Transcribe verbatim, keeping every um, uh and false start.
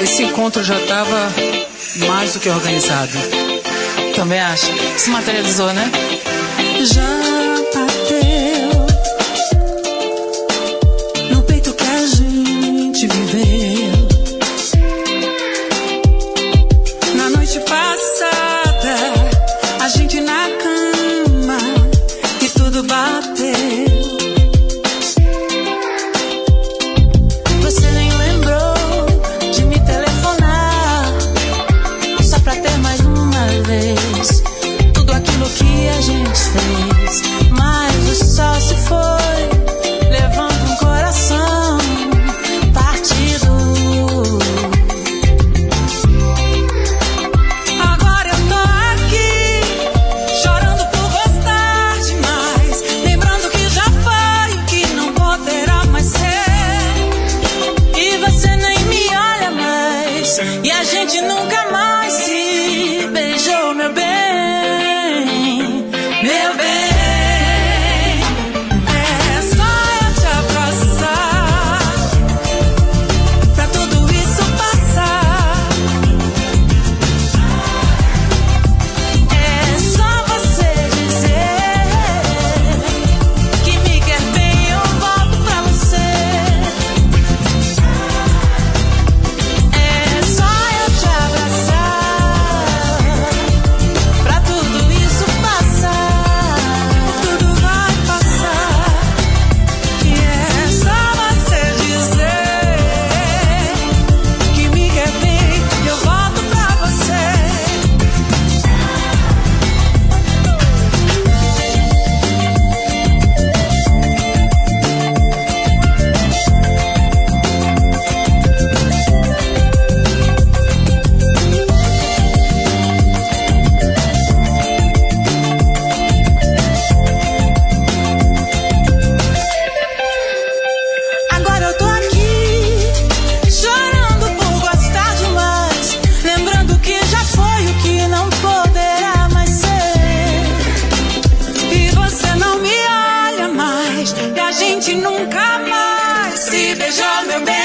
esse encontro já estava mais do que organizado. Também acho. Se materializou, né? Já bateu no peito que a gente viveu. Na noite passada, a gente na cama e tudo bateu. Você nem lembrou de me telefonar, só pra ter mais uma vez tudo aquilo que a gente fez. Mas o sol se foi, levando um coração partido. Agora eu tô aqui, chorando por gostar demais, lembrando que já foi o que não poderá mais ser. E você nem me olha mais, e a gente nunca mais se beijou, meu bem. Meu bem, é só eu te abraçar pra tudo isso passar. É só você dizer que me quer bem, eu volto pra você. É só eu te abraçar pra tudo isso passar. Tudo vai passar. E é só você dizer que me quer bem, eu volto pra você. Agora eu tô aqui, chorando por gostar demais, lembrando que já foi o que não poderá mais ser. E você não me olha mais, e a gente nunca mais se beijou, meu bem.